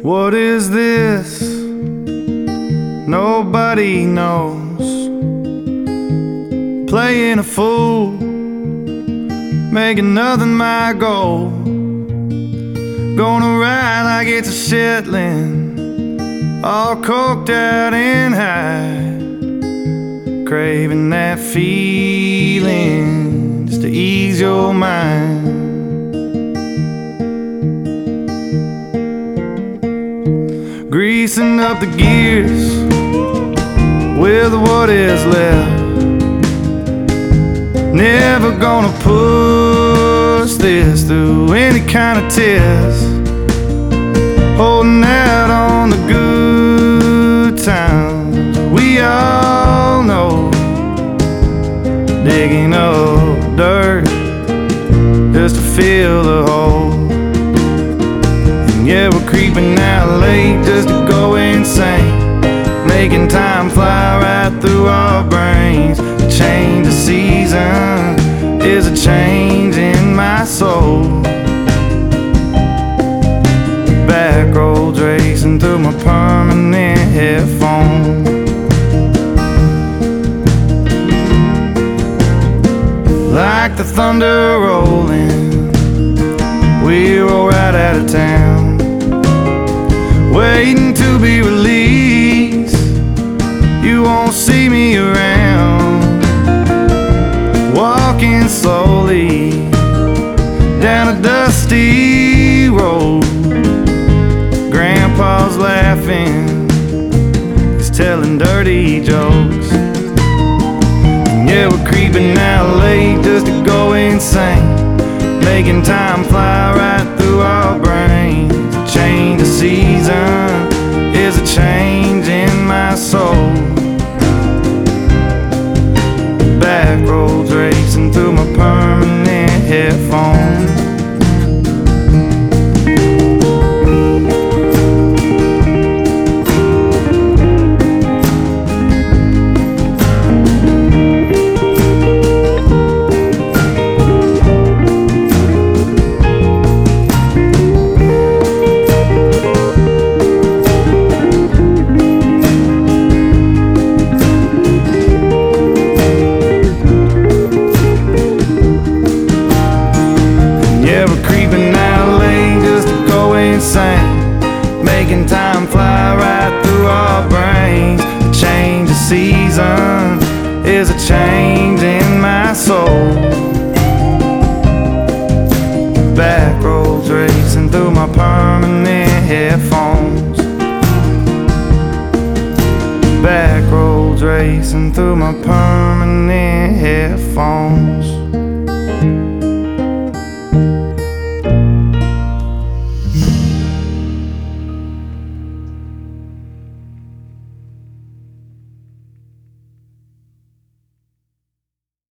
What is this? Nobody knows. Playing a fool, making nothing my goal. Gonna ride like it's a Shetland, all coked out and high, craving that feeling just to ease your mind. Greasing up the gears with what is left. Never gonna push this through any kind of test. Holding out on the good times we all know. Digging up dirt just to fill the hole. And yeah, we're creeping out late just to go insane, making time fly right through our brains. A change of season is a change in my soul. Back roads racing through my permanent headphones. Like the thunder rolling, we roll right out of town, waiting to be released. You won't see me around, walking slowly down a dusty road. Grandpa's laughing, he's telling dirty jokes. And yeah, we're creeping out late just to go insane, making time fly right through our brains. A change of season is a change in my soul. Back roads racing through my permanent headphones. Making time fly right through our brains. A change of season is a change in my soul. Back roads racing through my permanent headphones. Back roads racing through my permanent headphones.